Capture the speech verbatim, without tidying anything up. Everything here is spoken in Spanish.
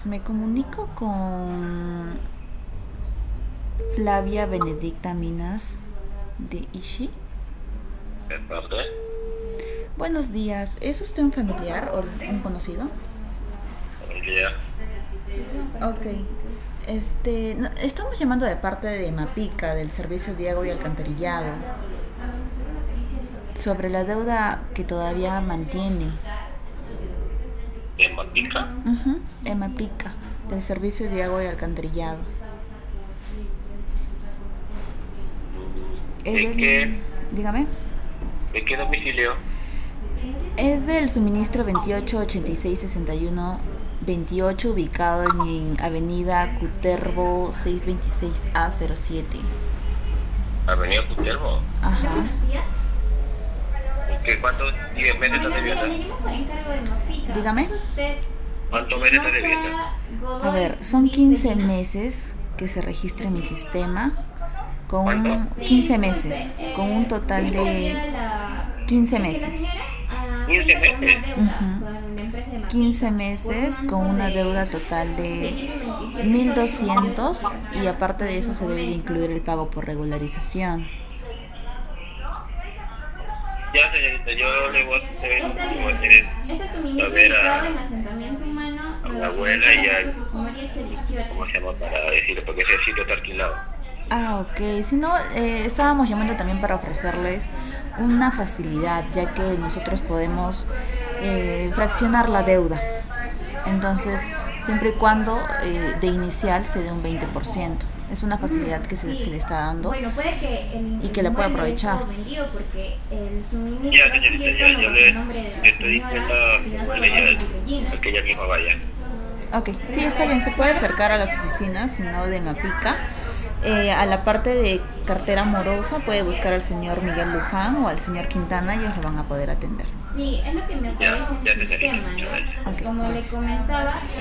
días, me comunico con Flavia Benedicta Minas de Ishi. ¿De parte? Buenos días, ¿es usted un familiar o un conocido? Buen día. Ok, este, no, estamos llamando de parte de Mapica, del Servicio de Agua y Alcantarillado, sobre la deuda que todavía mantiene. ¿De Mapica? Uh-huh, de Mapica, del Servicio de Agua y Alcantarillado. Es ¿De del- qué? Dígame. ¿De qué domicilio? Es del suministro veintiocho ochenta y seis sesenta y uno veintiocho, ubicado en, en Avenida Cutervo seiscientos veintiséis A cero siete. Avenida Cutervo. Ajá. ¿Y qué, ¿Cuántos diez meses está debiendo? Dígame. ¿Cuántos meses está debiendo? A ver, son quince meses que se registra en mi sistema. Con un, ¿Cuánto? quince meses, con un total de quince meses. ¿quince meses? Uh-huh. quince meses con una deuda total de mil doscientos, y aparte de eso se debe de incluir el pago por regularización. Ya, señorita, yo le voy a hacer, le voy a hacer saber a, a mi abuela y a, ¿cómo se llama? Para decirle, porque ese sitio está alquilado. Ah, ok. Si no, eh, estábamos llamando también para ofrecerles una facilidad, ya que nosotros podemos eh, fraccionar la deuda. Entonces, siempre y cuando eh, de inicial se dé un veinte por ciento. Es una facilidad que se, se le está dando y que la puede aprovechar. Ya, señorita, ya, yo le, le estoy diciendo a mi abuela y a, a que ella misma vaya. Ok, sí, está bien. Se puede acercar a las oficinas, si no de Mapica. Eh, a la parte de cartera morosa puede buscar al señor Miguel Luján o al señor Quintana, y ellos lo van a poder atender. Sí, es lo que me Ya, aparece ya, en el señorita, sistema, muchas ¿no? gracias. Ok, Como le gracias. comentaba,